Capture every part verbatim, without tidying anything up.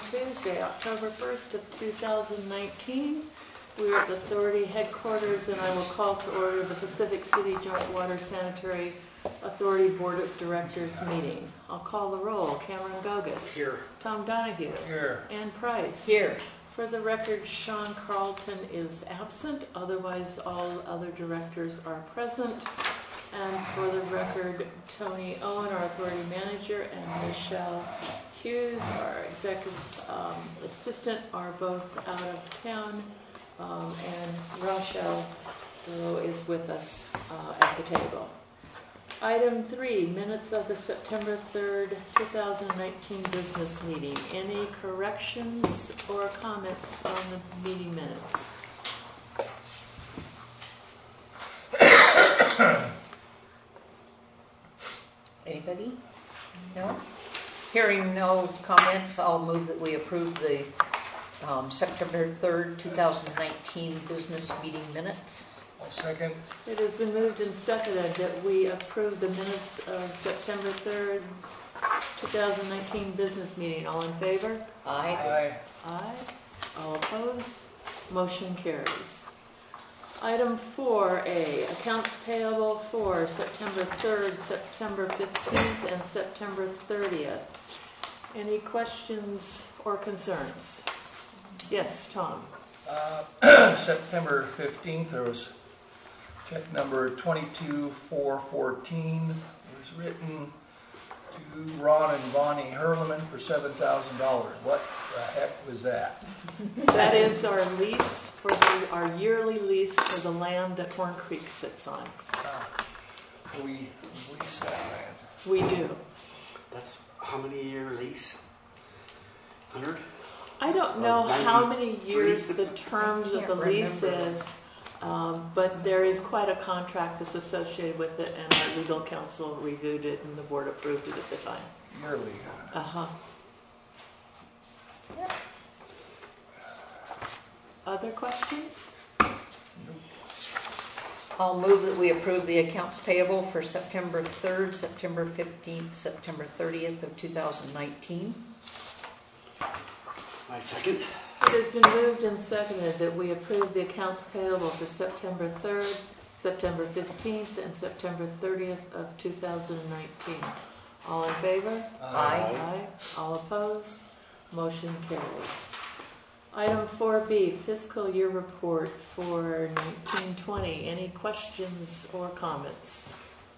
Tuesday, October first of two thousand nineteen. We are at the Authority headquarters, and I will call to order the Pacific City Joint Water Sanitary Authority Board of Directors meeting. I'll call the roll. Cameron Gogus. Here. Tom Donahue. Here. Ann Price. Here. For the record, Sean Carlton is absent. Otherwise, all other directors are present. And for the record, Tony Owen, our authority manager, and Michelle Hughes, our executive um, assistant, are both out of town. Um, and Rochelle though, is with us uh, at the table. Item three, minutes of the September third, two thousand nineteen business meeting. Any corrections or comments on the meeting minutes? Anybody? No? Hearing no comments, I'll move that we approve the um, September third, two thousand nineteen business meeting minutes. I'll second. It has been moved and seconded that we approve the minutes of September third, two thousand nineteen business meeting. All in favor? Aye. Aye. Aye. All opposed? Motion carries. Item four A, accounts payable for September third, September fifteenth, and September thirtieth. Any questions or concerns? Yes, Tom. Uh, September fifteenth, there was check number twenty-two four fourteen. It was written to Ron and Bonnie Herleman for seven thousand dollars. What the heck was that? That is our lease for the, our yearly lease for the land that Horn Creek sits on. Uh, we lease that land. We do. That's how many year lease? one hundred? I don't know Or how many ninety-three? years the terms of the lease remember. is, um, but there is quite a contract that's associated with it, and our legal counsel reviewed it and the board approved it at the time. Yearly. Uh-huh. Yep. Other questions? I'll move that we approve the accounts payable for September third, September fifteenth, September thirtieth of two thousand nineteen. My second. It has been moved and seconded that we approve the accounts payable for September third, September fifteenth, and September thirtieth of two thousand nineteen. All in favor? Aye. Aye. All opposed? Motion carries. Item four B, fiscal year report for nineteen twenty. Any questions or comments?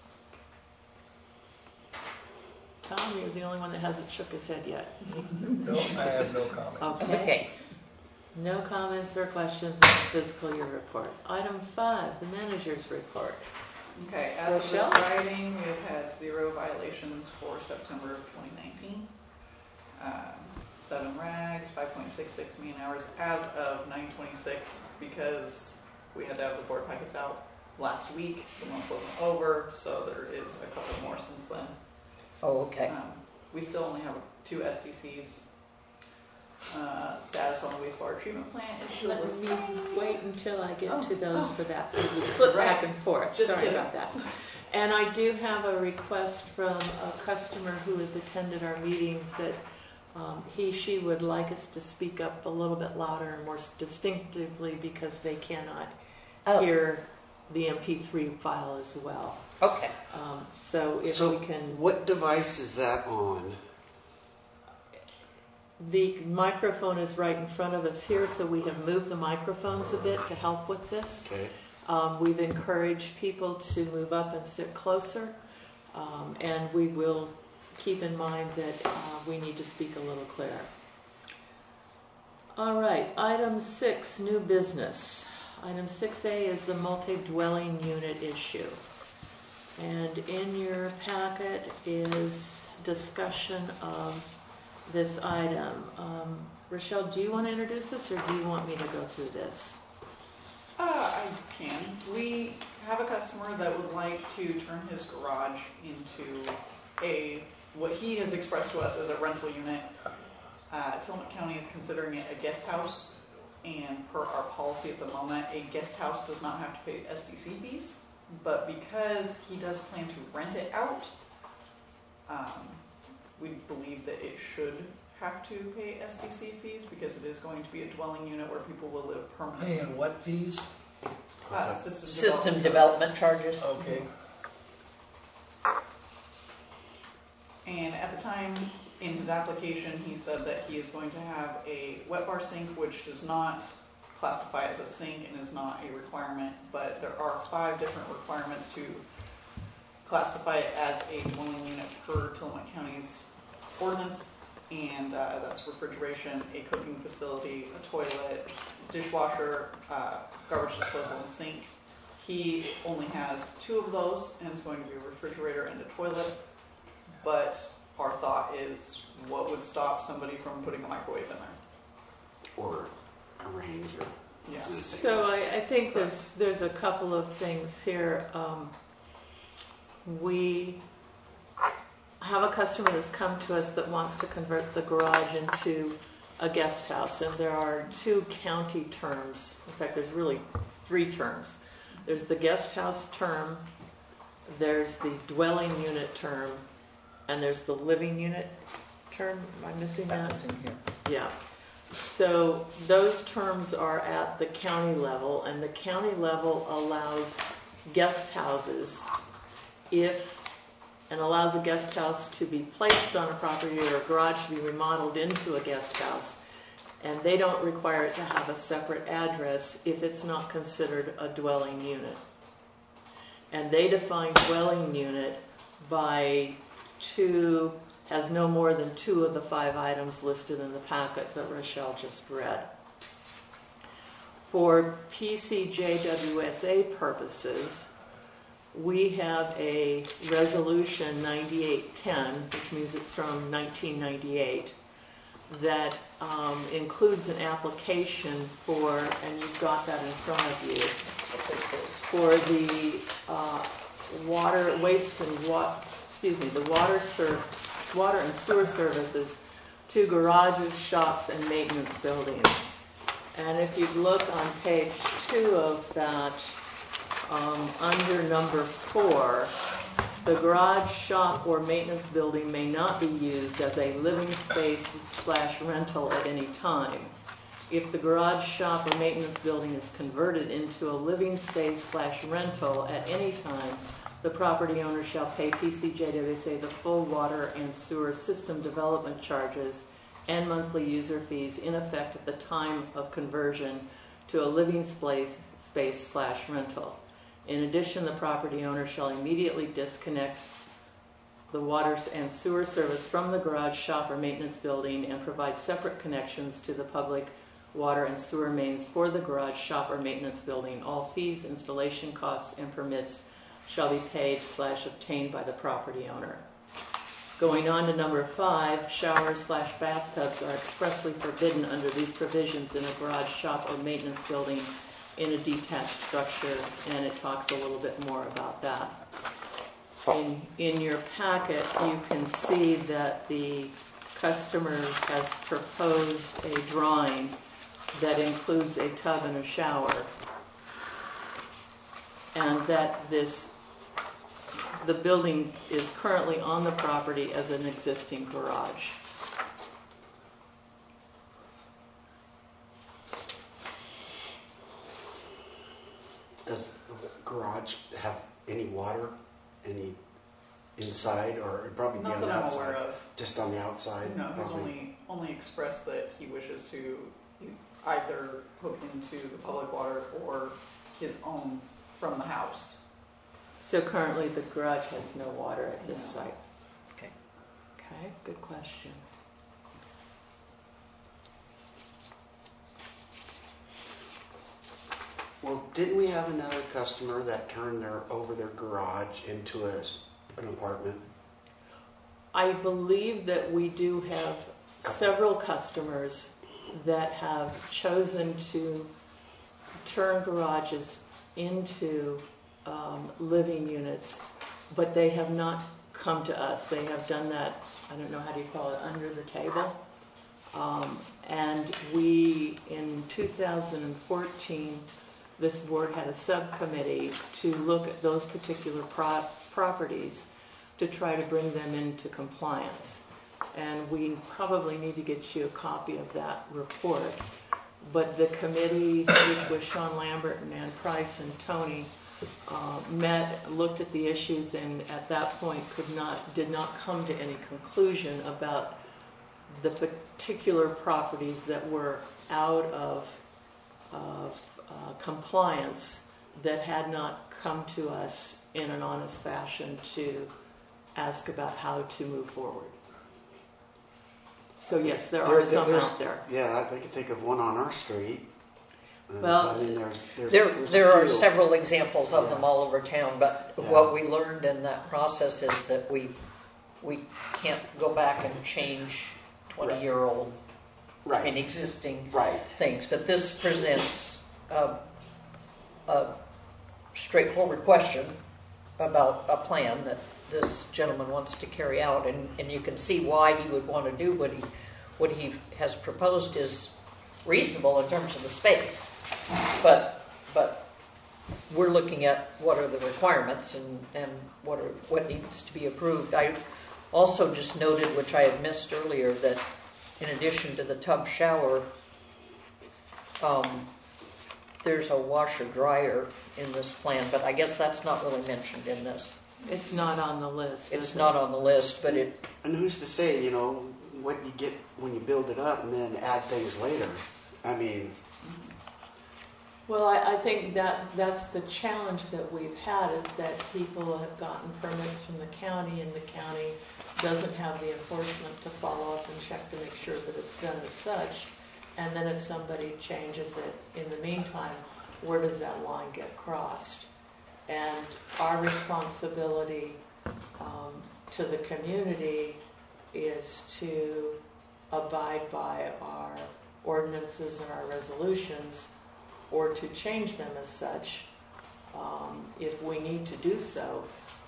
Tom, you're the only one that hasn't shook his head yet. No, I have no comment. Okay. Okay. No comments or questions on the fiscal year report. Item five, the manager's report. Okay, as of Rochelle? this writing, we've had zero violations for September of twenty nineteen. Um, seven rags, five point six six million hours as of nine twenty-six, because we had to have the board packets out last week. The month wasn't over, so there is a couple more since then. Oh, okay. Um, we still only have two S D Cs. Uh, status on the wastewater treatment plant is still Let the me same. wait until I get Oh, to those oh. for that, so we flip Right. back and forth. Just Sorry kidding. about that. And I do have a request from a customer who has attended our meetings that um, he, she would like us to speak up a little bit louder and more distinctively because they cannot Oh. hear the M P three file as well. Okay. Um, so if So we can... what device is that on? The microphone is right in front of us here, so we have moved the microphones a bit to help with this. Okay. Um, we've encouraged people to move up and sit closer, um, and we will keep in mind that uh, we need to speak a little clearer. All right, item six, new business. Item six A is the multi-dwelling unit issue. And in your packet is discussion of this item. Um, Rochelle, do you want to introduce this, or do you want me to go through this? Uh, I can. We have a customer that would like to turn his garage into a, what he has expressed to us as a rental unit. Uh, Tillamook County is considering it a guest house, and per our policy at the moment, a guest house does not have to pay S D C fees, but because he does plan to rent it out, um, we believe that it should have to pay S D C fees because it is going to be a dwelling unit where people will live permanently. Paying what fees? Uh, system, System development. development charges. Okay. And at the time, in his application, he said that he is going to have a wet bar sink, which does not classify as a sink and is not a requirement, but there are five different requirements to classify it as a dwelling unit per Tillamook County's ordinance, and uh, that's refrigeration, a cooking facility, a toilet, dishwasher, uh, garbage disposal, and sink. He only has two of those, and it's going to be a refrigerator and a toilet. But our thought is, what would stop somebody from putting a microwave in there? Or a range or Yeah. So I, I think there's, there's a couple of things here. Um, we have a customer that's come to us that wants to convert the garage into a guest house, and there are two county terms. In fact, there's really three terms. There's the guest house term, there's the dwelling unit term, and there's the living unit term. Am I missing that? That was in here. Yeah. So those terms are at the county level, and the county level allows guest houses if, and allows a guest house to be placed on a property or a garage to be remodeled into a guest house. And they don't require it to have a separate address if it's not considered a dwelling unit. And they define dwelling unit by two, has no more than two of the five items listed in the packet that Rochelle just read. For P C J W S A purposes, we have a resolution ninety-eight ten, which means it's from nineteen ninety-eight, that um, includes an application for, and you've got that in front of you, for the uh, water, waste and wa- excuse me, the water ser- water and sewer services to garages, shops, and maintenance buildings. And if you look on page two of that, um, under number four, the garage, shop, or maintenance building may not be used as a living space slash rental at any time. If the garage, shop, or maintenance building is converted into a living space slash rental at any time, the property owner shall pay P C J W S A the full water and sewer system development charges and monthly user fees in effect at the time of conversion to a living space space slash rental. In addition, the property owner shall immediately disconnect the water and sewer service from the garage, shop, or maintenance building and provide separate connections to the public water and sewer mains for the garage, shop, or maintenance building. All fees, installation costs, and permits shall be paid slash obtained by the property owner. Going on to number five, showers slash bathtubs are expressly forbidden under these provisions in a garage, shop, or maintenance building in a detached structure, and it talks a little bit more about that. In, in your packet, you can see that the customer has proposed a drawing that includes a tub and a shower, and that this the building is currently on the property as an existing garage. Does the garage have any water, any inside, or it'd probably be Not on that the I'm outside? aware of. Just on the outside? No, he's probably. only only expressed that he wishes to either hook into the public water or his own from the house. So currently the garage has no water at this No. site. Okay. Okay, good question. Well, didn't we have another customer that turned their over their garage into a, an apartment? I believe that we do have several customers that have chosen to turn garages into um, living units, but they have not come to us. They have done that, I don't know how do you call it, under the table. Um, and we, in two thousand fourteen, this board had a subcommittee to look at those particular pro- properties to try to bring them into compliance. and we probably need to get you a copy of that report. But the committee, which was Sean Lambert and Ann Price and Tony, uh, met, looked at the issues, and at that point could not, did not come to any conclusion about the particular properties that were out of, of uh, compliance that had not come to us in an honest fashion to ask about how to move forward. So yes, there are There- some there's- out there. Yeah, I could think of one on our street. Uh, Well, I mean, there's, there's. There, there's a there are few. several examples of them Yeah. all over town, but Yeah. what we learned in that process is that we, we can't go back and change twenty-year-old, I mean, Right, existing right. things. But this presents a, a straightforward question about a plan that this gentleman wants to carry out, and, and you can see why he would want to do what he, what he has proposed is reasonable in terms of the space. But, but we're looking at what are the requirements and, and what are, what needs to be approved. I also just noted, which I had missed earlier, that in addition to the tub shower, um, there's a washer dryer in this plan, but I guess that's not really mentioned in this. It's not on the list. It's is not it? on the list, but it, And who's to say, you know, what you get when you build it up and then add things later? I mean, Well, I, I think that that's the challenge that we've had, is that people have gotten permits from the county, and the county doesn't have the enforcement to follow up and check to make sure that it's done as such. And then if somebody changes it in the meantime, where does that line get crossed? And our responsibility um, to the community is to abide by our ordinances and our resolutions, or to change them as such um, if we need to do so.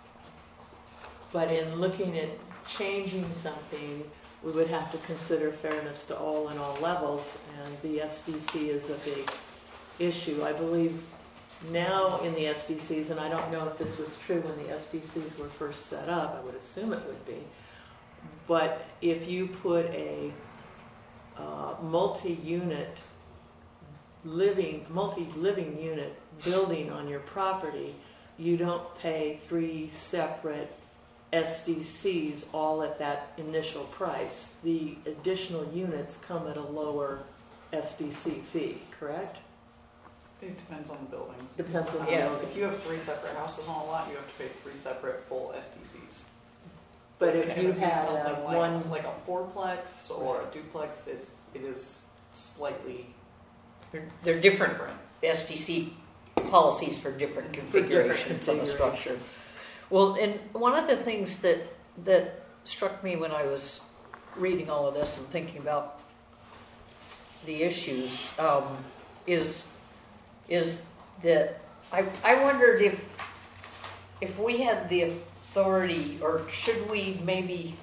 But in looking at changing something, we would have to consider fairness to all and all levels, and the S D C is a big issue. I believe now in the S D Cs, and I don't know if this was true when the S D Cs were first set up, I would assume it would be, but if you put a uh, multi-unit living, multi-living unit building on your property, you don't pay three separate S D Cs all at that initial price. The additional units come at a lower S D C fee, correct? It depends on the building. Depends on the Um, building. If you have three separate houses on a lot, you have to pay three separate full S D Cs. But if And you it'd be had something uh, like, one, like a fourplex or a duplex, it's, it is slightly they're, they're different different. S T C policies for different for different configurations of the structure. configurations. Well, and one of the things that, that struck me when I was reading all of this and thinking about the issues um, is, is that I, I wondered if, if we had the authority, or should we maybe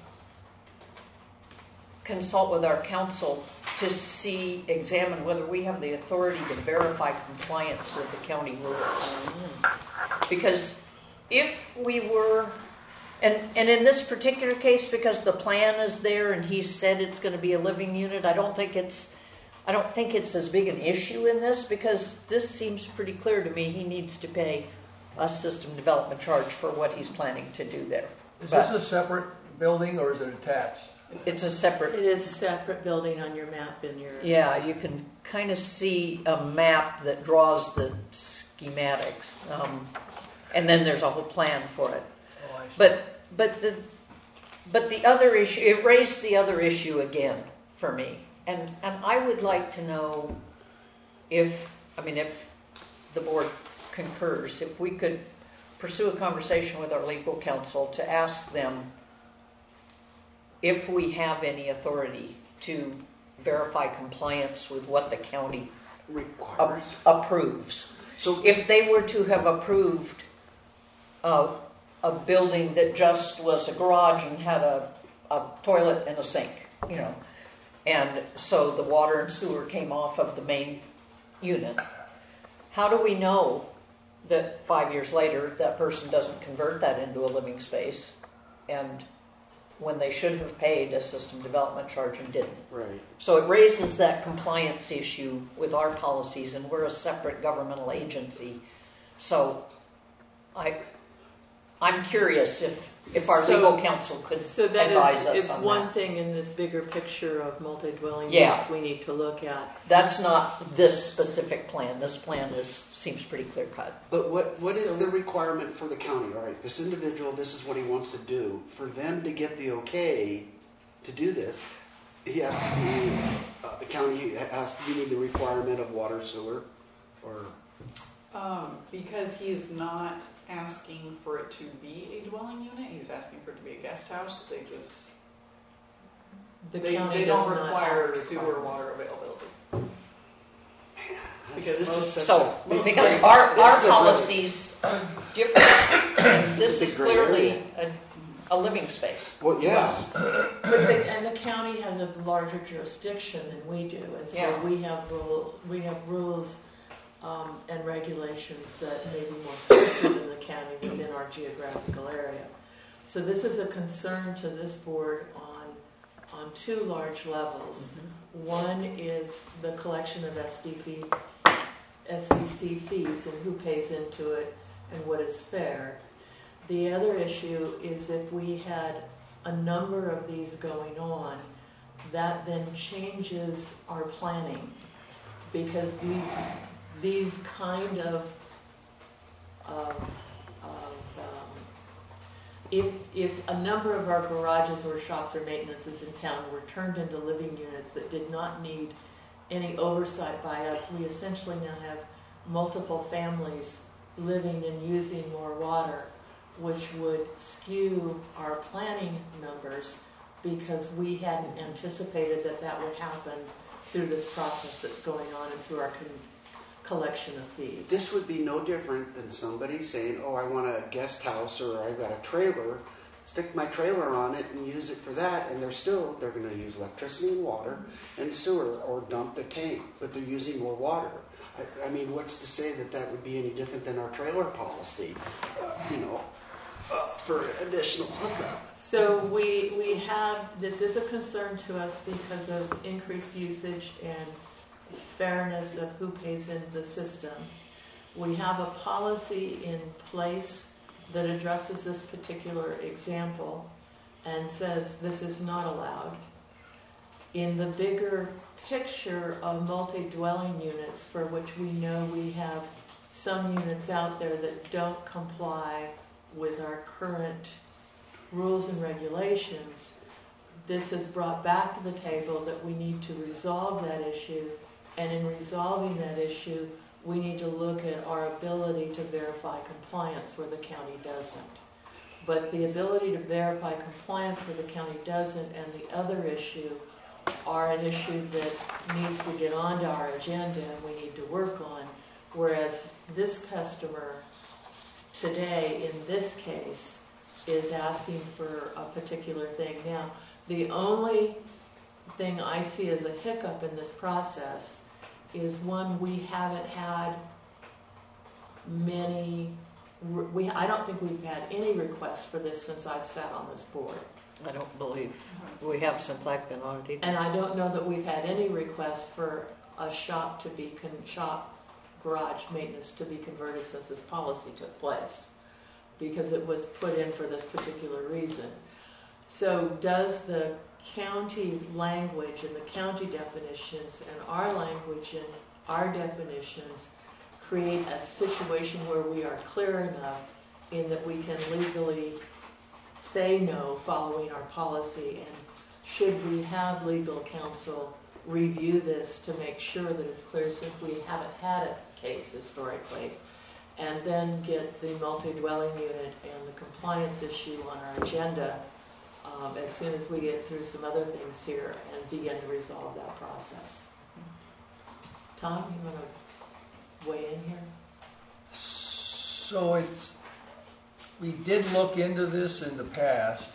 consult with our council to see, examine whether we have the authority to verify compliance with the county rules. Because if we were, and, and in this particular case, because the plan is there and he said it's going to be a living unit, I don't think it's, I don't think it's as big an issue in this, because this seems pretty clear to me. He needs to pay a system development charge for what he's planning to do there. Is But this a separate building or is it attached? it's a separate. It is separate building on your map in your. Yeah, you can kind of see a map that draws the schematics, um, and then there's a whole plan for it. Oh, I see. But but the but the other issue, it raised the other issue again for me, and and I would like to know if, I mean, if the board concurs, if we could pursue a conversation with our legal counsel to ask them if we have any authority to verify compliance with what the county ap- requires. approves. So If they were to have approved a, a building that just was a garage and had a, a toilet and a sink, you know, and so the water and sewer came off of the main unit, how do we know that five years later that person doesn't convert that into a living space and when they should have paid a system development charge and didn't. Right. So it raises that compliance issue with our policies, and we're a separate governmental agency. So I, I'm curious if, if our So- legal counsel could So that advise is, us is on one that. thing in this bigger picture of multi-dwelling Yeah. units we need to look at. That's not this specific plan. This plan is, seems pretty clear cut. But what, what is So- the requirement for the county? All right, this individual, this is what he wants to do. For them to get the okay to do this, he has to be, uh, the county has to meet the requirement of water, sewer, or, Um, because he's not asking for it to be a dwelling unit, he's asking for it to be a guest house. They just, The they, county they does don't not require have sewer requirement. water availability. That's- Because this is most- such So, a- most because places- our, this our is a really- policies are different, and This this is a is gray clearly area. a, a living space. Well, yeah, But the, and the county has a larger jurisdiction than we do, and so Yeah. we have rules, we have rules um, and regulations that may be more stricter than the county within our geographical area. So this is a concern to this board on, on two large levels. One is the collection of S D fee, S D C fees and who pays into it and what is fair. The other issue is if we had a number of these going on, that then changes our planning, because these these kind of of, of um, if if a number of our garages or shops or maintenances in town were turned into living units that did not need any oversight by us, we essentially now have multiple families living and using more water, which would skew our planning numbers because we hadn't anticipated that that would happen through this process that's going on and through our con- collection of fees. this would be no different than somebody saying, oh, I want a guest house, or I've got a trailer, stick my trailer on it and use it for that, and they're still, they're gonna use electricity and water and sewer, or dump the tank, but they're using more water. I, I mean, what's to say that that would be any different than our trailer policy, uh, you know, uh, for additional hookup? So we, we have, this is a concern to us because of increased usage and fairness of who pays into the system. We have a policy in place that addresses this particular example and says this is not allowed. In the bigger picture of multi-dwelling units, for which we know we have some units out there that don't comply with our current rules and regulations, this is brought back to the table that we need to resolve that issue, and in resolving that issue, we need to look at our ability to verify compliance where the county doesn't. But the ability to verify compliance where the county doesn't and the other issue are an issue that needs to get onto our agenda and we need to work on, whereas this customer today, in this case, is asking for a particular thing. Now, the only thing I see as a hiccup in this process is one, we haven't had many, we, I don't think we've had any requests for this since I've sat on this board. I don't believe we have since I've been on it either. And I don't know that we've had any request for a shop to be, con- shop garage maintenance to be converted since this policy took place, because it was put in for this particular reason. So does the county language and the county definitions and our language and our definitions create a situation where we are clear enough in that we can legally say no following our policy? And should we have legal counsel review this to make sure that it's clear, since we haven't had a case historically, and then get the multi-dwelling unit and the compliance issue on our agenda um, as soon as we get through some other things here and begin to resolve that process? Tom, you want to weigh in here? So it's, we did look into this in the past,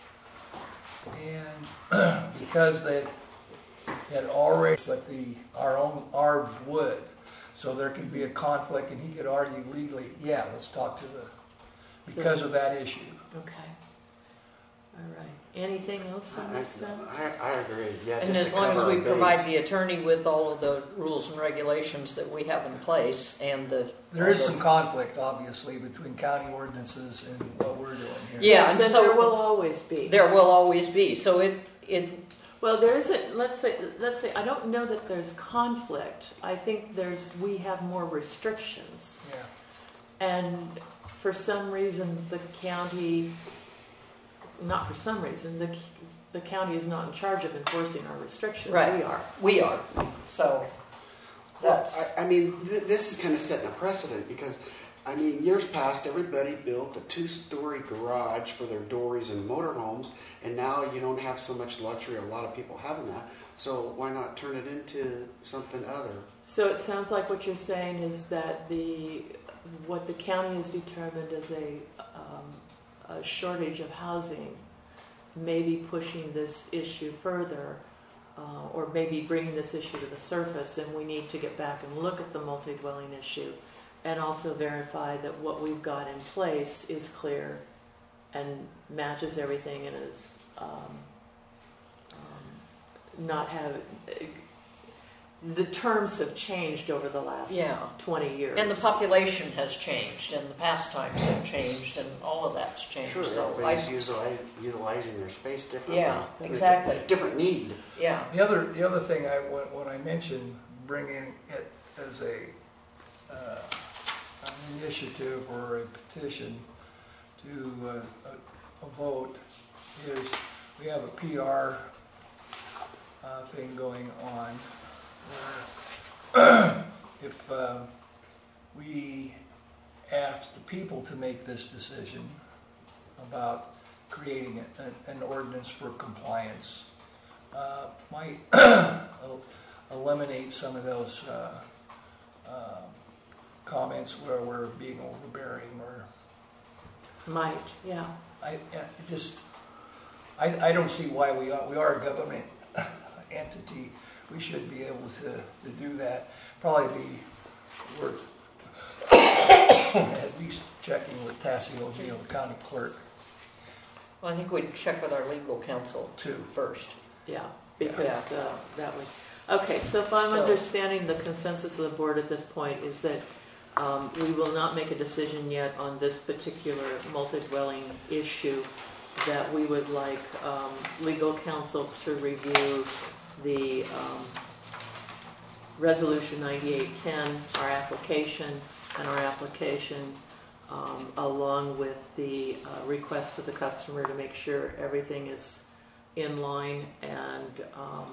and because they had already, but the, our own, ours would, so there could be a conflict, and he could argue legally, yeah, let's talk to the, because of that issue. Okay. All right. Anything else on I, this then? I, I agree, yeah, And just as to long as cover we our base. provide the attorney with all of the rules and regulations that we have in place and the. There is some conflict, obviously, between county ordinances and what we're doing here. Yeah, Yes, and and so- there will always be. There will always be, so it, it, Well, there isn't, let's say, let's say, I don't know that there's conflict. I think there's, we have more restrictions. Yeah. And for some reason, the county, not for some reason, the, the county is not in charge of enforcing our restrictions. Right. We are. we are, so Well, that's, I, I mean, th- this is kind of setting a precedent because, I mean, years past, everybody built a two-story garage for their dories and motorhomes, and now you don't have so much luxury, a lot of people having that, so why not turn it into something other? So it sounds like what you're saying is that the, what the county has determined as a, um, a shortage of housing may be pushing this issue further, uh, or maybe bringing this issue to the surface, and we need to get back and look at the multi-dwelling issue and also verify that what we've got in place is clear and matches everything and is um, um, not have, the terms have changed over the last Yeah. twenty years. and the population has changed, and the pastimes have changed, and all of that's changed, Sure, so everybody's I, utilize, utilizing their space differently. Yeah, with exactly. a Different need. yeah, The other, the other thing I, when when I mentioned bringing it as a, uh, an initiative or a petition to uh, a, a vote is we have a P R uh, thing going on where if uh, we ask the people to make this decision about creating an, an ordinance for compliance, uh, might eliminate some of those uh, uh, comments where we're being overbearing or Might, yeah. I, I just I, I don't see why we are we are a government entity. We should be able to, to do that. Probably be worth at least checking with Tassie O'Neill, the county clerk, well, I think we'd check with our legal counsel too. first. Yeah, because Yeah. uh, that was, okay, so if I'm So- understanding the consensus of the board at this point is that um, we will not make a decision yet on this particular multi-dwelling issue, that we would like um, legal counsel to review the um, Resolution ninety-eight ten, our application, and our application um, along with the uh, request of the customer to make sure everything is in line and um,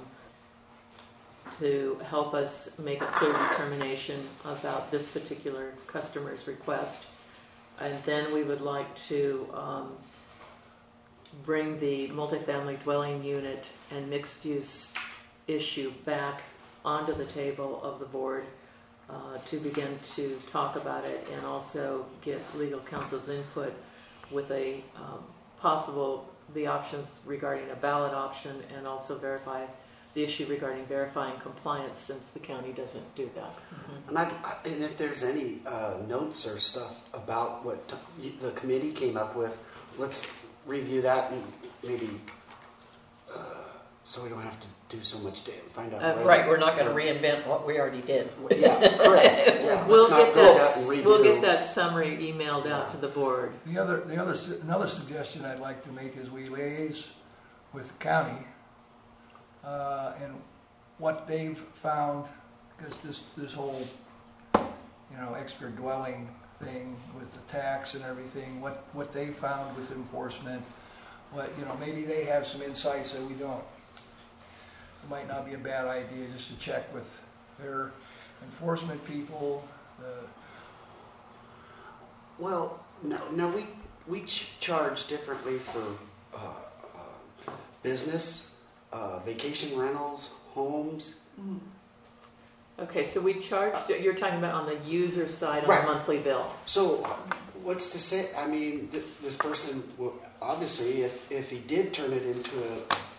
to help us make a clear determination about this particular customer's request. And then we would like to um, bring the multifamily dwelling unit and mixed use issue back onto the table of the board uh, to begin to talk about it and also get legal counsel's input with a um, possible, the options regarding a ballot option and also verify the issue regarding verifying compliance since the county doesn't do that. And, I, I- and if there's any uh, notes or stuff about what t- the committee came up with, let's review that and maybe, uh, so we don't have to do so much to find out. Uh, where- Right, we're not going to reinvent what we already did. Yeah, correct. Yeah, We'll let's not get go that, back and we'll redo. get that summary emailed out to the board. The other, the other, su- another suggestion I'd like to make is we liaise with the county uh, and what they've found, because this this whole, you know, extra dwelling thing with the tax and everything, what what they found with enforcement, what, you know, maybe they have some insights that we don't. It might not be a bad idea just to check with their enforcement people. Uh, Well, no, no, we we ch- charge differently for uh, uh, business, uh, vacation rentals, homes. Okay, so we charge, you're talking about on the user side on Right. the monthly bill. So, uh, what's to say? I mean, th- this person, will, obviously, if if he did turn it into a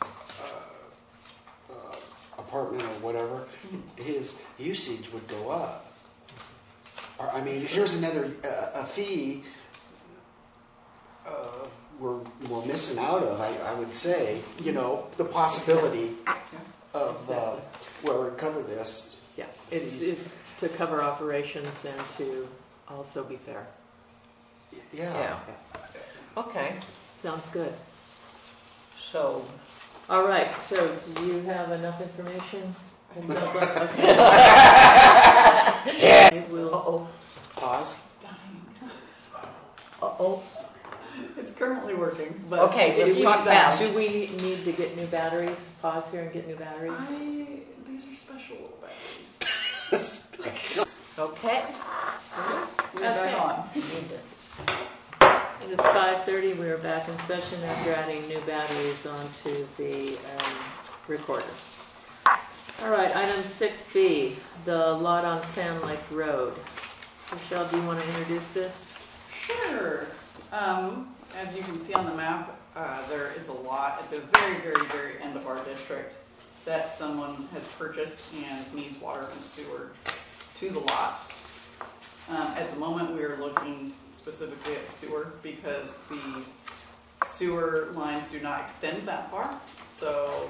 uh, uh, apartment or whatever, his usage would go up. Or, I mean, here's another uh, a fee. Uh, we're, we're missing out of, I, I would say, you know, the possibility of, uh, where we cover this. Yeah, it's, it's to cover operations and to also be fair. Yeah. Yeah. Okay, Sounds good. so, All right, so do you have enough information? It sounds like, okay. It will, uh-oh, Pause. It's dying. uh-oh. It's currently working, but Okay, it let's is talk dying. fast. do we need to get new batteries? Pause here and get new batteries? I, these are special little batteries. Okay. We're back on. Need to- It is five thirty, we are back in session after adding new batteries onto the um, recorder. All right, item six B, the lot on Sand Lake Road. Michelle, do you want to introduce this? Sure. Um, as you can see on the map, uh, there is a lot at the very, very, very end of our district that someone has purchased and needs water and sewer to the lot. Um, at the moment, we are looking specifically at sewer because the sewer lines do not extend that far. So,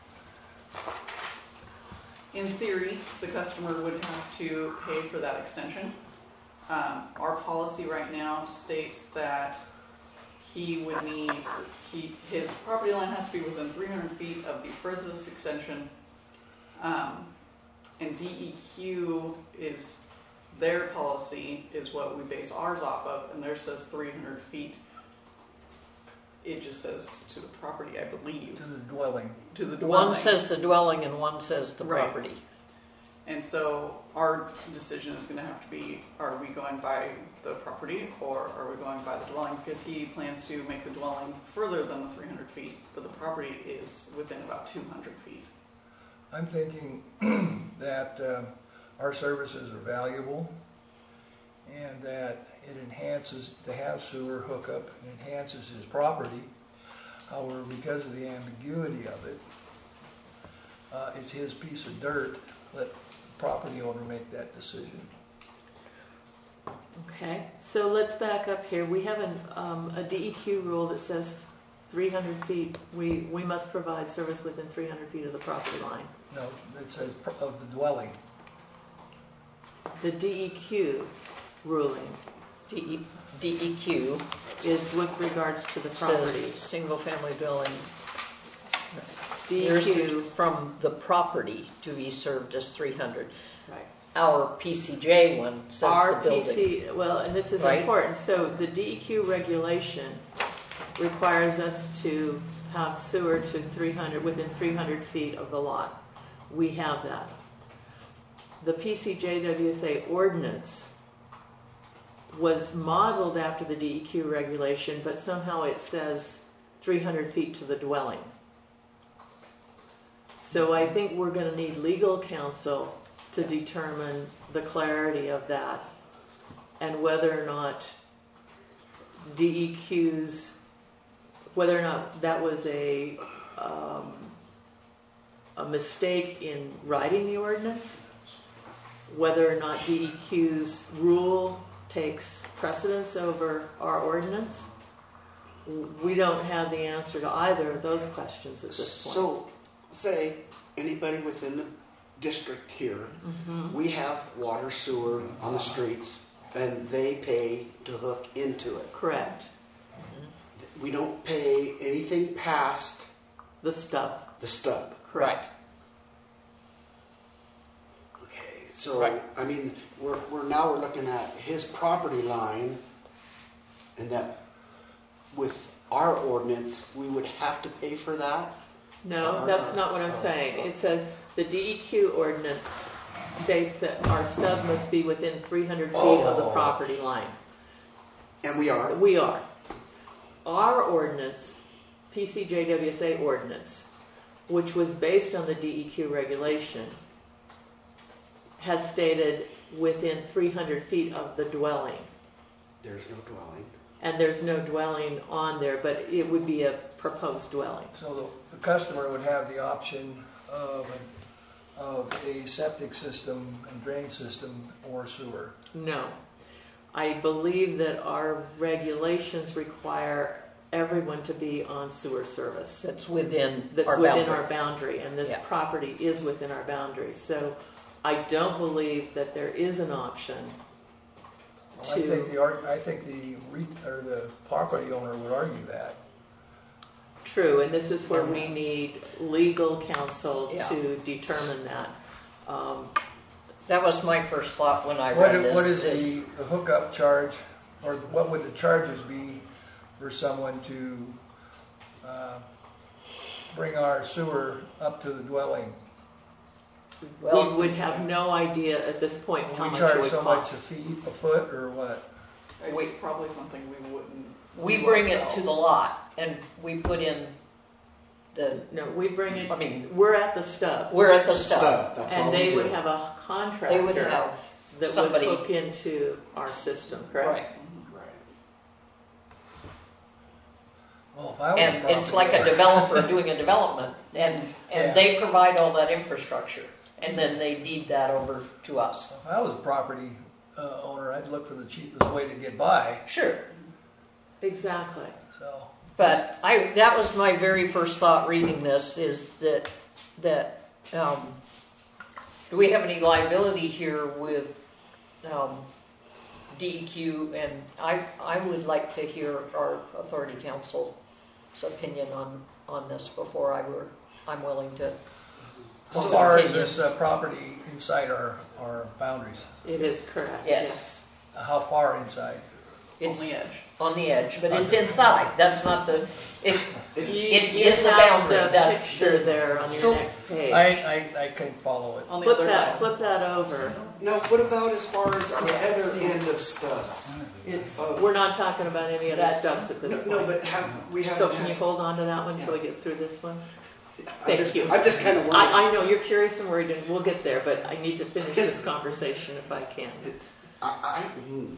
in theory, the customer would have to pay for that extension. Um, our policy right now states that he would need, he, his property line has to be within three hundred feet of the furthest extension. Um, and D E Q is, their policy is what we base ours off of, and theirs says three hundred feet. It just says to the property, I believe. To the dwelling. To the dwelling. One says the dwelling and one says the Right. property. And so our decision is going to have to be, are we going by the property or are we going by the dwelling? Because he plans to make the dwelling further than the three hundred feet, but the property is within about two hundred feet. I'm thinking that um, our services are valuable and that it enhances, to have sewer hookup, enhances his property. However, because of the ambiguity of it, uh, it's his piece of dirt. Let the property owner make that decision. Okay, so let's back up here. We have an, um, a D E Q rule that says three hundred feet. We, we must provide service within three hundred feet of the property line. No, it says pr- of the dwelling. The D E Q ruling D E D E Q is with regards to the says property. single-family dwelling. D E Yours Q, is from the property to be served as three hundred. right. Our P C J one says Our the building. P C, well, and this is Right. important, so the D E Q regulation requires us to have sewer to three hundred, within three hundred feet of the lot. We have that. The P C J W S A ordinance was modeled after the D E Q regulation, but somehow it says three hundred feet to the dwelling. So I think we're going to need legal counsel to determine the clarity of that and whether or not D E Q's, whether or not that was a um, a mistake in writing the ordinance, whether or not D E Q's rule takes precedence over our ordinance. We don't have the answer to either of those questions at this point. So, say anybody within the district here, Mhm. we have water, sewer on the streets, and they pay to hook into it. Correct. We don't pay anything past The stub. the stub. Correct. Okay, so Right. I mean, we're, we're now we're looking at his property line, and that with our ordinance, we would have to pay for that. No, that's not what I'm saying. It says the D E Q ordinance states that our stub must be within three hundred feet of the Oh. property line. And we are. We are. Our ordinance, P C J W S A ordinance, which was based on the D E Q regulation, has stated within three hundred feet of the dwelling. There's no dwelling. And there's no dwelling on there, but it would be a proposed dwelling. So the, the customer would have the option of, an, of a septic system and drain system or sewer. No. I believe that our regulations require everyone to be on sewer service. That's within That's our within boundary. our boundary, and this Yeah. property is within our boundary. So I don't believe that there is an option Well, I think to, the, ar- I think the, re- or the property owner would argue that. true, and this is where we need legal counsel Yeah. to determine that. Um, That was my first thought when I What read is, what this. is the, the hookup charge, or what would the charges be for someone to, uh, bring our sewer up to the dwelling? We Well, would have no idea at this point how We much it charge would so much a cost. feet, a foot, or what? It's We- probably something we wouldn't. we do bring it to ourselves. the lot and we put in the, No, we bring it, I mean, we're at the stub, we're at the stub. Stub, that's all and we they do. would have a They contractor would have that would somebody, hook into our system, correct? right. Right. Well, if I was a And it's like a property owner- developer doing a development, and, Yeah. and they provide all that infrastructure, and then they deed that over to us. If I was a property uh, owner, I'd look for the cheapest way to get by, Sure, Exactly. so. but I, that was my very first thought reading this, is that, that, um, do we have any liability here with, um, D E Q? And I, I would like to hear our authority council's opinion on, on this before I were, I'm willing to. As form an far as opinion. this uh, property inside our, our boundaries, It is correct, Yes. yes. uh, how far inside? On It's the edge. on the edge, but it's inside, that's not the, it, You- It's you in the have boundary, the that's picture the- there on your So- next page. I, I, I can follow it. On the Flip other that, side. flip that over. Now, what about as far as our Yeah. other end of stubs? It's, Oh. we're not talking about any other That's- stuff at No, this no, point. but have, we haven't So can you had. hold on to that one until we get through this one? I'm Thank just- you. I'm just kind of worried. I, I know, you're curious and worried, and we'll get there, but I need to finish this conversation if I can. It's, I, I, hmm.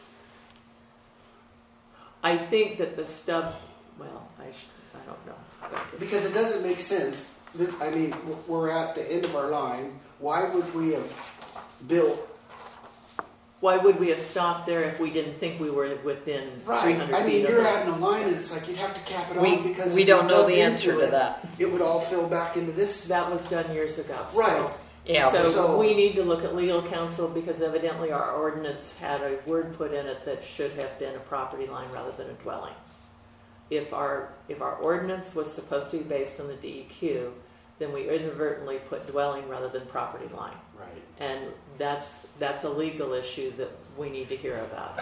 I think that the stub, well, I, sh- I don't know. I think it's- Because it doesn't make sense. This, I mean, w- we're at the end of our line. Why would we have built? Why would we have stopped there if we didn't think we were within three Right. hundred I mean, feet of you're it? adding a line, and it's like you'd have to cap it off we, because we if you don't know dug the answer into to it, that. It would all fill back into this. That was done years ago. so- Right. Yeah, So So- we need to look at legal counsel because evidently our ordinance had a word put in it that should have been a property line rather than a dwelling. If our, if our ordinance was supposed to be based on the D E Q, then we inadvertently put dwelling rather than property line. Right. And that's, that's a legal issue that we need to hear about.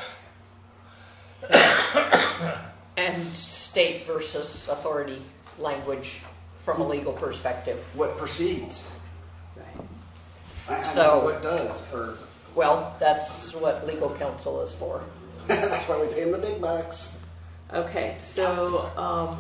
and state versus authority language from a legal perspective. What proceeds? Right. I, I So- don't know what does. Or Well, that's what legal counsel is for. that's why we pay them the big bucks. Okay, so, um,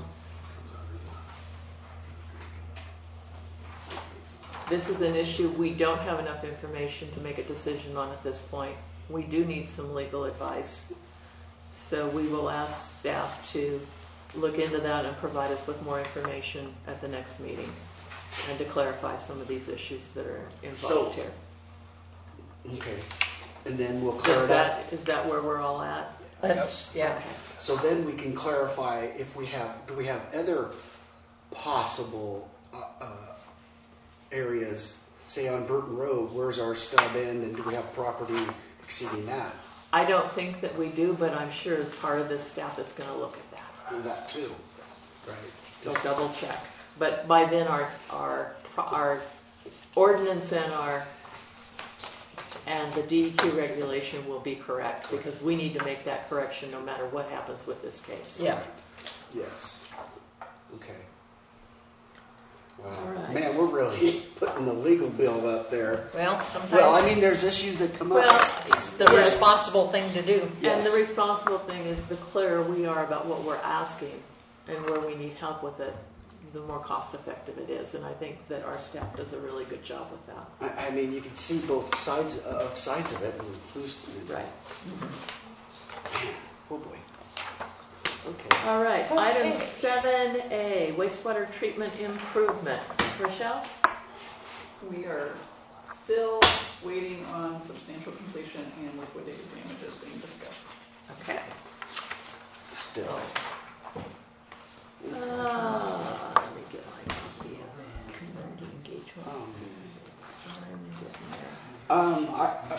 this is an issue we don't have enough information to make a decision on at this point. We do need some legal advice. So we will ask staff to look into that and provide us with more information at the next meeting and to clarify some of these issues that are involved So- here. Okay. And then we'll clear Is it up. that, is that where we're all at? That's, yeah. So then we can clarify if we have, do we have other possible uh, uh, areas, say on Burton Road, where's our stub end, and do we have property exceeding that? I don't think that we do, but I'm sure as part of this, staff is going to look at that. Do that too, right? Just Just- double check. But by then, our, our, our ordinance and our, and the D E Q regulation will be correct, because we need to make that correction no matter what happens with this case. Yeah. Yes. Okay. Wow. All right. Man, we're really putting the legal bill up there. Well, sometimes Well, I mean, there's issues that come Well, up. it's the yes. responsible thing to do. And Yes. the responsible thing is the clearer we are about what we're asking and where we need help with it, the more cost effective it is. And I think that our staff does a really good job with that. I, I mean, you can see both sides of sides of it, and who's Right. Man, oh boy. Okay. All right, item Okay. seven A, wastewater treatment improvement. Rochelle? We are still waiting on substantial completion and liquidated damages being discussed. Okay. Still. Um, I, I,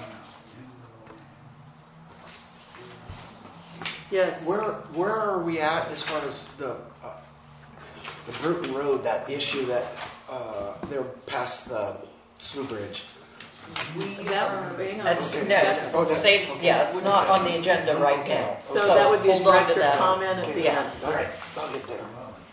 Yes. where where are we at as far as the uh, the Bruton Road, that issue that uh, they're past the Slough Bridge? That we're waiting on. That's, Okay. no, That's- Oh, that- save, okay. yeah, it's not on the agenda right Okay. now. So that would be hold on to director that. comment at Okay. the Yeah. end. All right, I'll get there.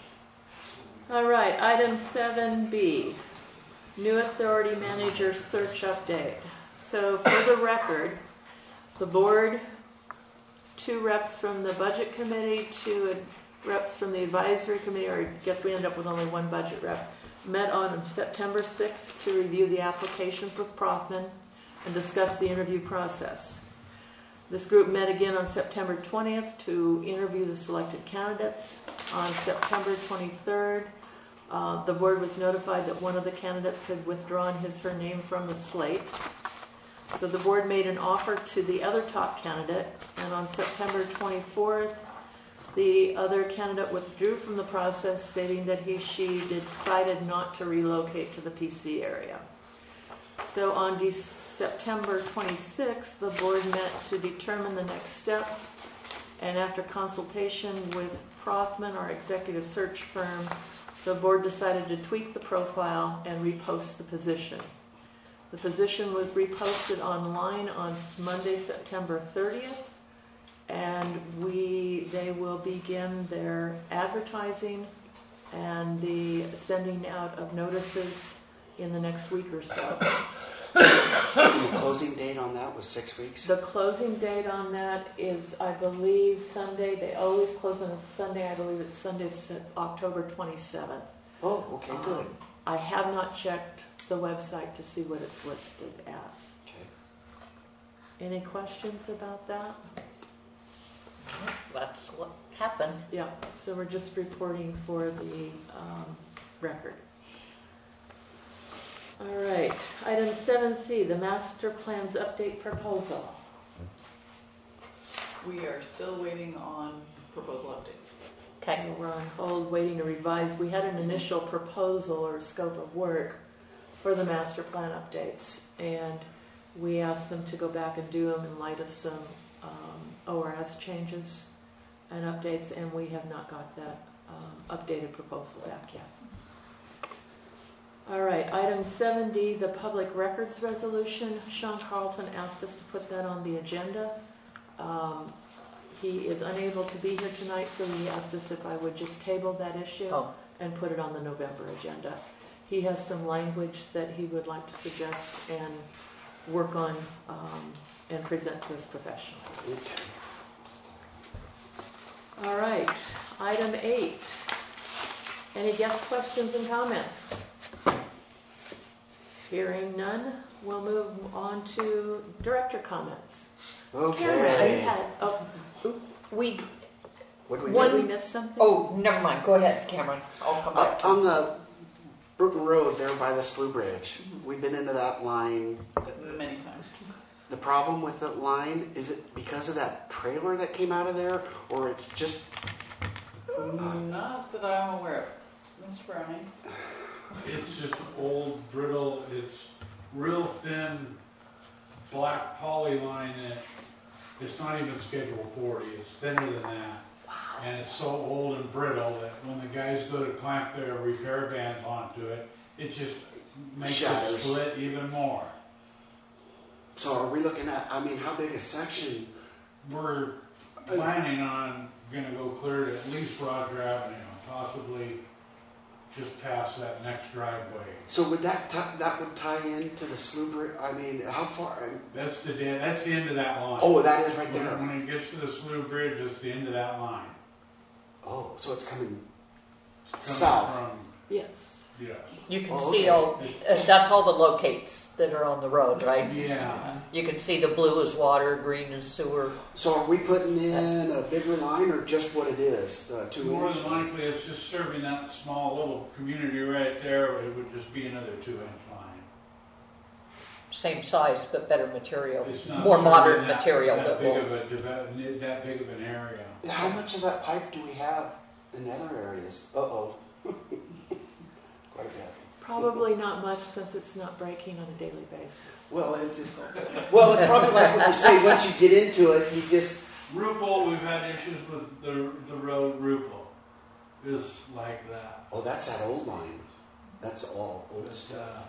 All right, item seven B, new authority manager search update. So for the record, the board, two reps from the budget committee, two reps from the advisory committee, or I guess we ended up with only one budget rep, met on September sixth to review the applications with Prothman and discuss the interview process. This group met again on September twentieth to interview the selected candidates. On September twenty-third, uh, the board was notified that one of the candidates had withdrawn his her name from the slate. So the board made an offer to the other top candidate, and on September twenty-fourth, the other candidate withdrew from the process, stating that he, she decided not to relocate to the P C area. So on De- September twenty-sixth, the board met to determine the next steps, and after consultation with Prothman, our executive search firm, the board decided to tweak the profile and repost the position. The position was reposted online on Monday, September thirtieth, and we they will begin their advertising and the sending out of notices in the next week or so. The closing date on that was six weeks. The closing date on that is, I believe, Sunday. They always close on a Sunday. I believe it's Sunday, October twenty-seventh. Oh, okay, good. Um, I have not checked the website to see what it's listed as. Okay. Any questions about that? That's what happened. Yeah, so we're just reporting for the um, record. All right, item seven C, the master plans update proposal. We are still waiting on proposal updates. Okay. We're on hold, waiting to revise. We had an initial proposal or scope of work for the master plan updates, and we asked them to go back and do them in light of some um, O R S changes and updates, and we have not got that um, updated proposal back yet. All right, item seven D, the public records resolution. Sean Carlton asked us to put that on the agenda. Um, he is unable to be here tonight, so he asked us if I would just table that issue Oh. and put it on the November agenda. He has some language that he would like to suggest and work on um, and present to us professionally. Okay. All right, item eight. Any guest questions and comments? Hearing none, we'll move on to director comments. Cameron, you Okay. had, oh, We, What do we did do? we miss something? oh, never mind. Go ahead, Cameron. I'll come back Uh, to on the Bruton Road there by the Slough Bridge, we've been into that line. Many times. The problem with that line, is it because of that trailer that came out of there, or it's just, Not that I'm aware of. Miz Browning? It's just old, brittle, it's real thin, black poly line that it's not even Schedule forty, it's thinner than that. And it's so old and brittle that when the guys go to clamp their repair bands onto it, it just makes it Shatters. split even more. so are we looking at, I mean, how big a section? We're planning on gonna go clear to at least Roger Avenue, possibly just past that next driveway. So would that, ti- that would tie into the Slough Bridge, I mean, how far, That's the, de- that's the end of that line. oh, that is right When there. when it gets to the Slough Bridge, it's the end of that line. Oh, so it's coming, Coming South. From, Yes. yes. You can Oh, see okay. all, uh, that's all the locates that are on the road, right? Yeah. You can see the blue is water, green is sewer. so are we putting in a bigger line or just what it is, the two More inch? than likely, it's just serving that small little community right there. It would just be another two inch line. Same size, but better material. It's not More serving that, that, material that, that big will. of a deve- that big of an area. How much of that pipe do we have in other areas? Uh-oh. Quite a bit. Probably not much since it's not breaking on a daily basis. Well, it just, well, it's probably like what you say, once you get into it, you just, Rupel, we've had issues with the, the road Rupel. Is like that. oh, that's that old line. That's all old But, stuff. uh,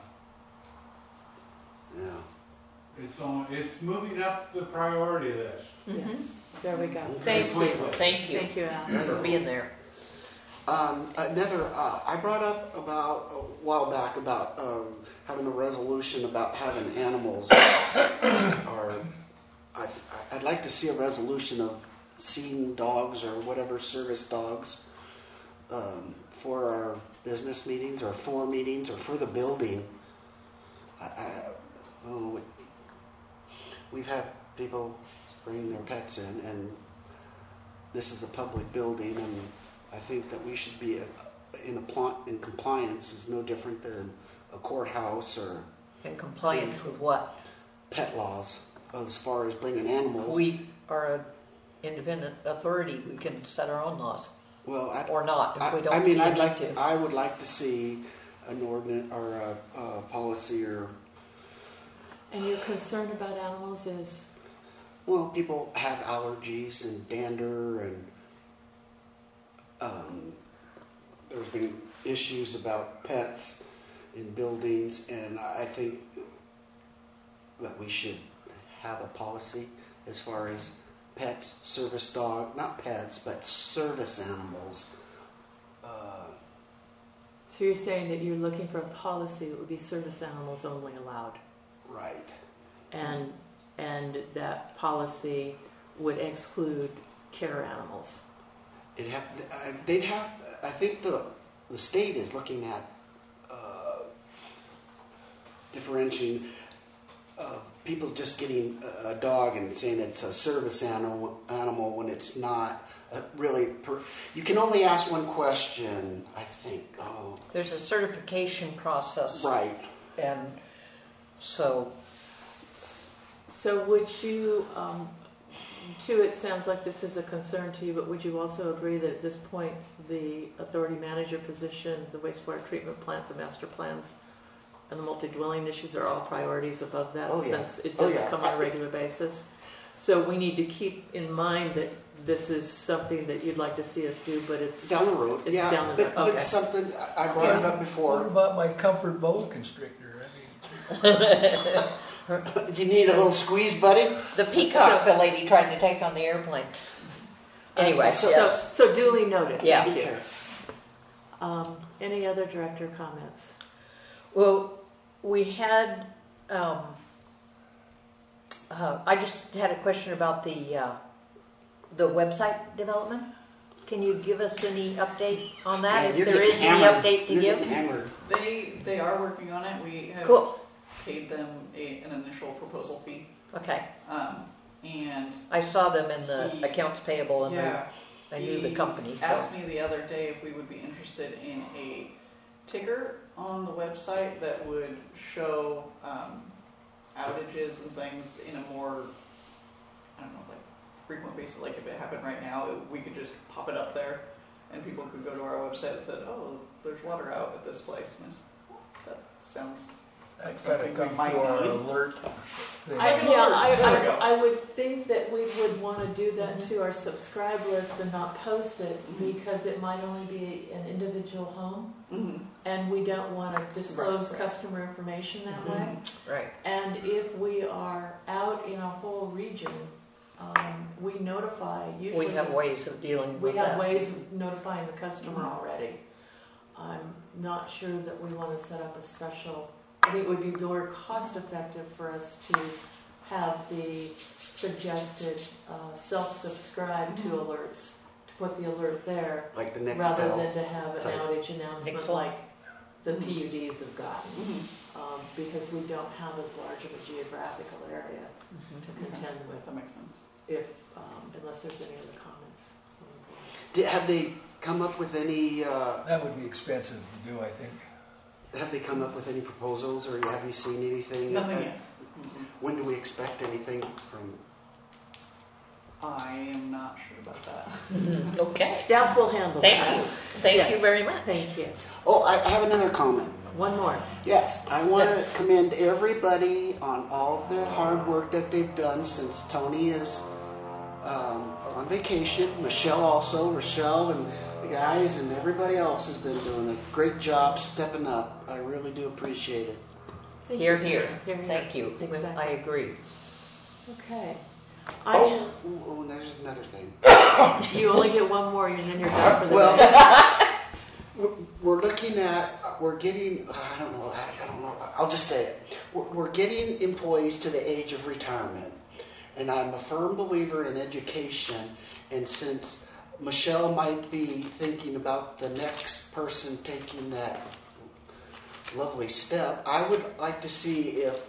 Yeah. it's on, it's moving up the priority list. Yes, there we go. Okay. Thank you. Quickly. Thank you Thank you, Al. for being there. Um, another, uh, I brought up about a while back about um, having a resolution about having animals, or I, I'd like to see a resolution of seeing dogs or whatever service dogs um, for our business meetings or for meetings or for the building. I, I, oh, we've had people bring their pets in, and this is a public building, and I think that we should be in, a, in compliance is no different than a courthouse or In compliance with what? pet laws as far as bringing animals. We are an independent authority. We can set our own laws. well, I, Or not, if we I, don't I mean, see a I'd need like to. I would like to see an ordinance or a, a policy or And your concern about animals is, well, people have allergies and dander and um, there's been issues about pets in buildings, and I think that we should have a policy as far as pets, service dog, not pets, but service animals. Uh, so you're saying that you're looking for a policy that would be service animals only allowed, right. and and that policy would exclude care animals. It have, uh, they'd have, I think the, the state is looking at uh, differentiating uh, people just getting a, a dog and saying it's a service animal, animal when it's not uh, really, per, you can only ask one question, I think. Oh, There's a certification process. right. And so, So would you, um, too, it sounds like this is a concern to you, but would you also agree that at this point, the authority manager position, the wastewater treatment plant, the master plans, and the multi-dwelling issues are all priorities above that, Oh, yeah. since it Oh, doesn't yeah. come on a regular basis? So we need to keep in mind that this is something that you'd like to see us do, but it's, Down the road, It's yeah, down the but, road, okay. but something, I I brought it up What before. about my comfort boa constrictor? I mean, Do you need a little squeeze, buddy? the peacock the lady tried to take on the airplane. Anyway, so, yes. so duly noted. Yeah. Thank you. Okay. Um, any other director comments? Well, we had, um, uh, I just had a question about the, uh, the website development. Can you give us any update on that, Man, if you're there getting is any hammered. update to You're give? getting hammered. They, they are working on it. We have Cool, paid them a, an initial proposal fee. okay. Um, and I saw them in the He- accounts payable and yeah, I, I knew the he company, so. asked me the other day if we would be interested in a ticker on the website that would show um, outages and things in a more, I don't know, like frequent basis. Like if it happened right now, it, we could just pop it up there, and people could go to our website and said, "Oh, there's water out at this place." And it's, that sounds like I've got to something come we might to our need. alert thing. I, Like an yeah, alert. I, There we go. I, I would think that we would want to do that to our subscribe list and not post it, Mhm. because it might only be an individual home, Mhm. and we don't want to disclose Right, right. customer information that Mhm. way. Right, And if we are out in a whole region, um, we notify, usually. we have ways of dealing We with have that. ways of notifying the customer Mhm. already. I'm not sure that we want to set up a special, I think it would be more cost effective for us to have the suggested uh, self-subscribe to Mhm. alerts, to put the alert there, Like the next rather step. than to have an type. outage announcement Nixle. like the P U Ds have gotten. Mhm. Um, because we don't have as large of a geographical area Mhm. to contend with, That makes sense. if, um, unless there's any other comments from the board. Did, have they come up with any? Uh, That would be expensive to do, I think. have they come up with any proposals, or have you seen anything? Nothing Uh, yet. Mhm. When do we expect anything from? I am not sure about that. Okay, Staff will handle that. thank you, thank you Yes. very much. Thank you. Oh, I, I have another comment. One more. Yes, I want to commend everybody on all of their hard work that they've done since Tony is um, on vacation. Michelle also, Rochelle and the guys and everybody else has been doing a great job stepping up. I really do appreciate it. Thank Here, you. here. Here, here. Thank you. Exactly. I agree. Okay. Oh, ooh, oh, there's another thing. I, you only get one more and then you're done for the Well, day. we're we're looking at, we're getting, I don't know, I don't know, I'll just say it. We're we're getting employees to the age of retirement. And I'm a firm believer in education. And since Michelle might be thinking about the next person taking that lovely step, I would like to see if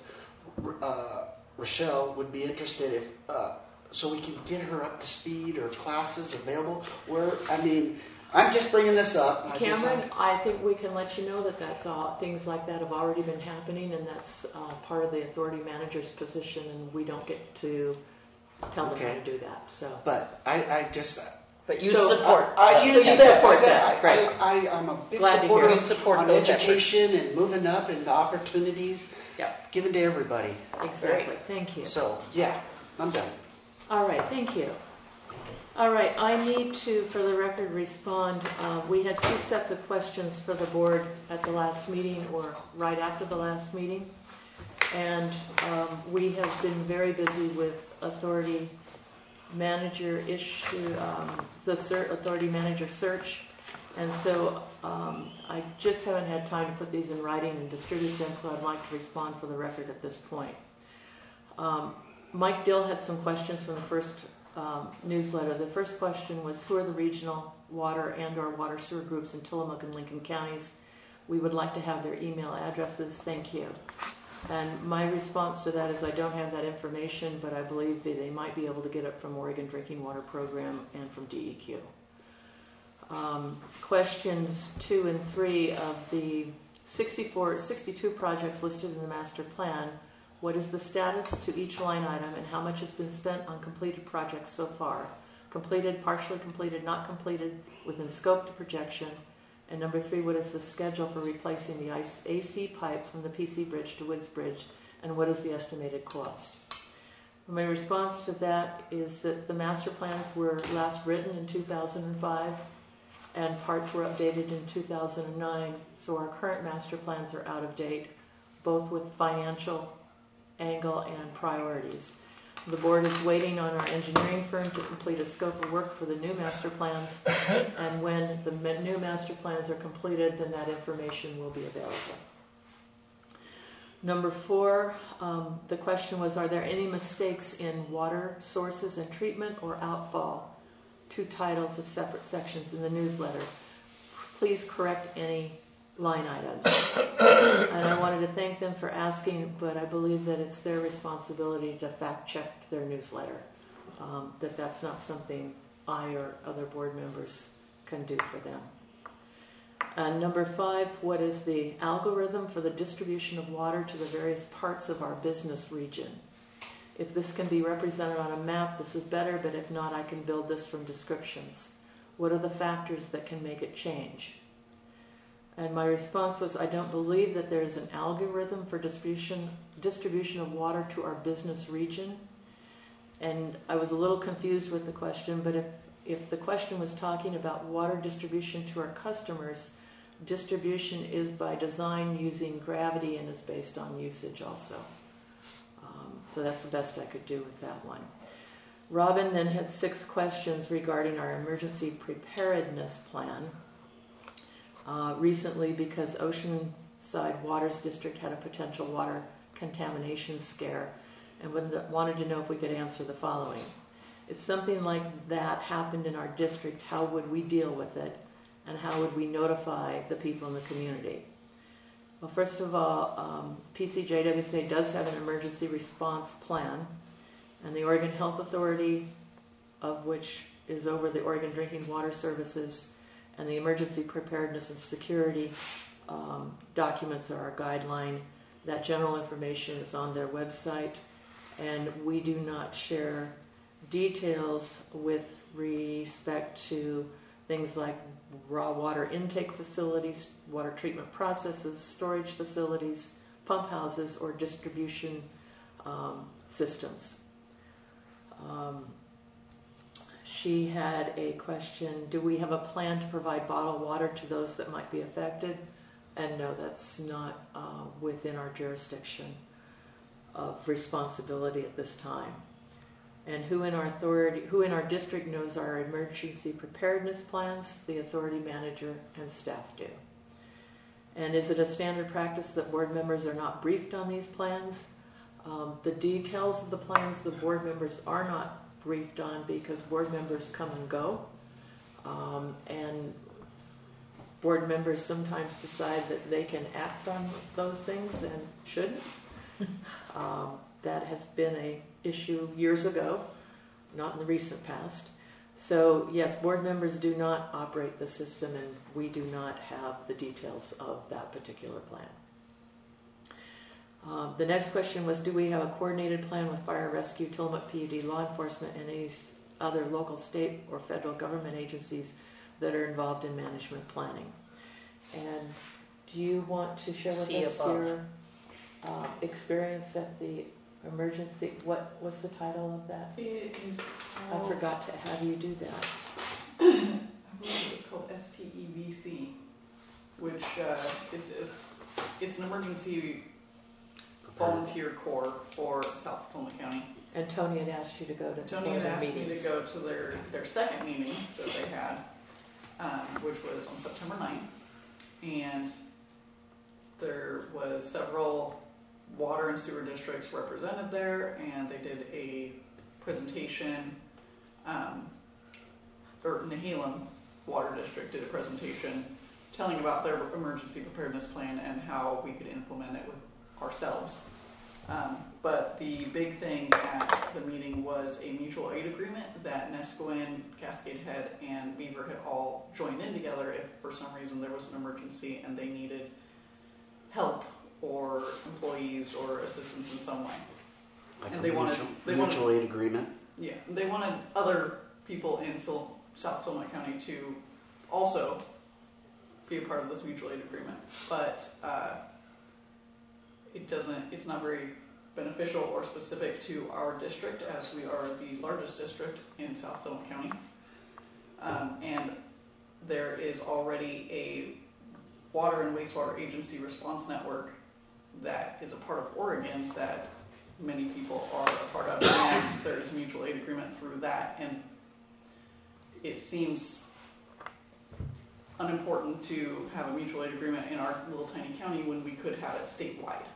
uh, Rochelle would be interested if, uh, so we can get her up to speed or classes available. Where, I mean, I'm just bringing this up. I just- Cameron, I think we can let you know that that's all, things like that have already been happening, and that's uh, part of the authority manager's position, and we don't get to tell them how Okay. to do that. So, But I, I just, But you So, support. I, I that. use you that. support I, that, I, right. I, I, I'm a big Glad to hear supporter you support on those education and moving up and the opportunities Yep. given to everybody. exactly. Thank you. So, yeah, I'm done. All right, thank you. All right, I need to, for the record, respond. Uh, we had two sets of questions for the board at the last meeting or right after the last meeting. And um, we have been very busy with authority manager issue, um, the ser- authority manager search. And so um, I just haven't had time to put these in writing and distribute them, so I'd like to respond for the record at this point. Um, Mike Dill had some questions from the first um, newsletter. The first question was, who are the regional water and or water sewer groups in Tillamook and Lincoln counties? We would like to have their email addresses. Thank you. And my response to that is I don't have that information, but I believe that they might be able to get it from Oregon Drinking Water Program and from D E Q. Um, questions two and three of the sixty-four, sixty-two projects listed in the master plan. What is the status to each line item and how much has been spent on completed projects so far? Completed, partially completed, not completed, within scope to projection. And number three, what is the schedule for replacing the A C pipe from the P C Bridge to Woods Bridge, and what is the estimated cost? My response to that is that the master plans were last written in two thousand five, and parts were updated in two thousand nine, so our current master plans are out of date, both with financial angle and priorities. The board is waiting on our engineering firm to complete a scope of work for the new master plans, and when the new master plans are completed, then that information will be available. Number four, um, the question was, are there any mistakes in water sources and treatment or outfall? Two titles of separate sections in the newsletter. Please correct any line items. And I wanted to thank them for asking, but I believe that it's their responsibility to fact check their newsletter. Um, that that's not something I or other board members can do for them. And number five, what is the algorithm for the distribution of water to the various parts of our business region? If this can be represented on a map, this is better, but if not, I can build this from descriptions. What are the factors that can make it change? And my response was, I don't believe that there is an algorithm for distribution distribution of water to our business region. And I was a little confused with the question, but if, if the question was talking about water distribution to our customers, distribution is by design using gravity and is based on usage also. Um, so that's the best I could do with that one. Robin then had six questions regarding our emergency preparedness plan. Uh, recently, because Oceanside Waters District had a potential water contamination scare, and wanted to know if we could answer the following. If something like that happened in our district, how would we deal with it, and how would we notify the people in the community? Well, first of all, um, P C J W C A does have an emergency response plan, and the Oregon Health Authority, of which is over the Oregon Drinking Water Services, and the Emergency Preparedness and Security um, documents are our guideline. That general information is on their website, and we do not share details with respect to things like raw water intake facilities, water treatment processes, storage facilities, pump houses, or distribution um, systems. Um, she had a question, do we have a plan to provide bottled water to those that might be affected? And no, that's not uh, within our jurisdiction of responsibility at this time. And who in our authority, who in our district knows our emergency preparedness plans? The authority manager and staff do. And is it a standard practice that board members are not briefed on these plans? Um, the details of the plans the board members are not briefed on because board members come and go. Um, and board members sometimes decide that they can act on those things and shouldn't. um, that has been a issue years ago, not in the recent past. So yes, board members do not operate the system, and we do not have the details of that particular plan. Um, the next question was, do we have a coordinated plan with fire rescue, Tillamook P U D, law enforcement, and any other local, state, or federal government agencies that are involved in management planning? And do you want to share with See us above. your uh, experience at the emergency? What what's the title of that? It is I called, forgot to have you do that. I believe it's called S T E V C, which uh, it's, it's it's an emergency volunteer corps for South Tillamook County. And Tony had asked you to go to Tony one had of asked the me to meetings. go to their, their second meeting that they had, um, which was on September ninth. And there was several water and sewer districts represented there, and they did a presentation, um, or Nehalem Water District did a presentation telling about their emergency preparedness plan and how we could implement it with ourselves. Um, but the big thing at the meeting was a mutual aid agreement that Nesquin, Cascade Head, and Beaver had all joined in together if for some reason there was an emergency and they needed help or employees or assistance in some way. Like And a they wanted- mutual, they mutual wanted- aid agreement. Yeah, they wanted other people in Sil- South Tillamook County to also be a part of this mutual aid agreement, but uh, it doesn't, it's not very beneficial or specific to our district as we are the largest district in South Tillamook County. Um, and there is already a water and wastewater agency response network that is a part of Oregon that many people are a part of, and there's a mutual aid agreement through that, and it seems unimportant to have a mutual aid agreement in our little tiny county when we could have it statewide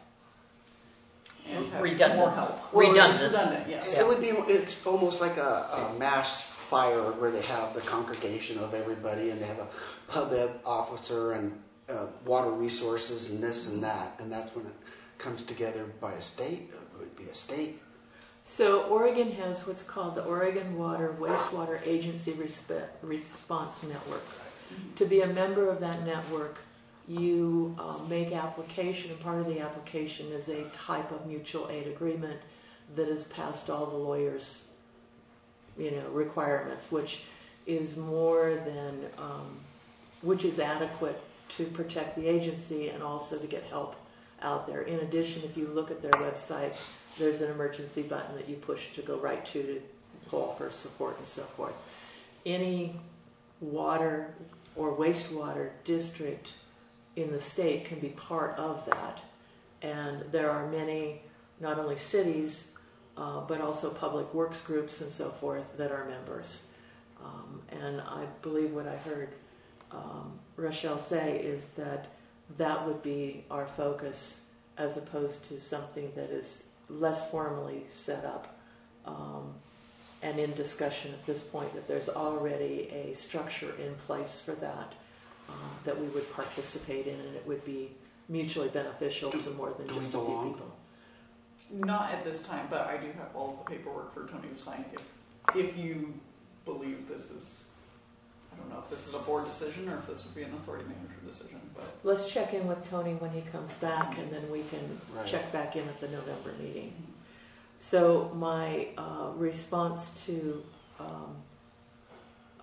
and have Redundant. more help. Well, Redundant. Redundant, yes. It would be, it's almost like a, a mass fire where they have the congregation of everybody and they have a pub ed officer and uh, water resources and this and that. And that's when it comes together by a state. It would be a state. So Oregon has what's called the Oregon Water Wastewater Agency Resp- Response Network. To be a member of that network, you uh, make application, and part of the application is a type of mutual aid agreement that has passed all the lawyers' you know, requirements, which is more than, um, which is adequate to protect the agency and also to get help out there. In addition, if you look at their website, there's an emergency button that you push to go right to to call for support and so forth. Any water or wastewater district in the state can be part of that. And there are many, not only cities, uh, but also public works groups and so forth that are members. Um, and I believe what I heard um, Rochelle say is that that would be our focus as opposed to something that is less formally set up um, and in discussion at this point, that there's already a structure in place for that um, that we would participate in, and it would be mutually beneficial to more than do we just a few belong? people. Not at this time, but I do have all of the paperwork for Tony to sign if, if you believe this is, I don't know if this is a board decision or if this would be an authority manager decision, but Let's check in with Tony when he comes back, and then we can Right. check back in at the November meeting. So my uh, response to um,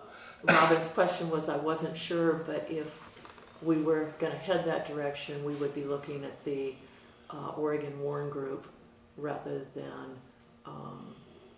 Robin's question was, I wasn't sure, but if we were going to head that direction, we would be looking at the uh, Oregon Warren Group rather than um,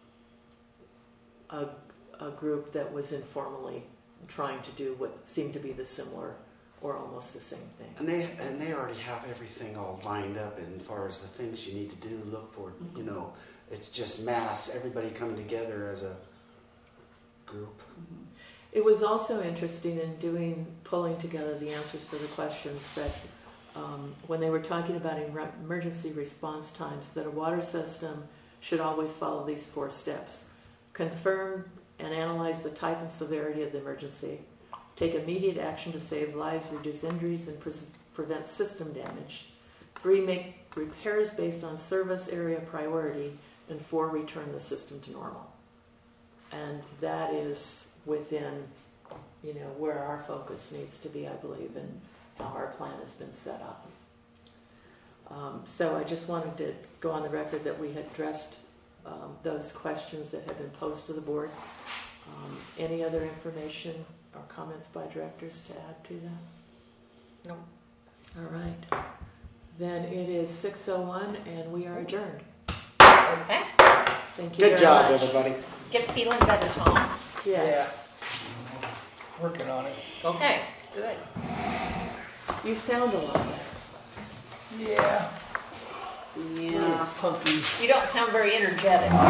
a, a group that was informally trying to do what seemed to be the similar or almost the same thing. And they and they already have everything all lined up as far as the things you need to do, look for, you know, it's just mass, everybody coming together as a group. It was also interesting in doing, pulling together the answers for the questions that um, when they were talking about em- emergency response times, that a water system should always follow these four steps. Confirm and analyze the type and severity of the emergency. Take immediate action to save lives, reduce injuries, and pre- prevent system damage. Three, make repairs based on service area priority. And four, return the system to normal. And that is within, you know, where our focus needs to be, I believe, and how our plan has been set up. Um, so I just wanted to go on the record that we had addressed um, those questions that had been posed to the board. Um, any other information or comments by directors to add to that? No. All right. Then it is six oh one and we are adjourned. Okay. Thank you Good very job, much. everybody. Get feeling better, Tom. Yes. Working on it. Okay, good. You sound a lot better. Yeah. Yeah. Punky. You don't sound very energetic.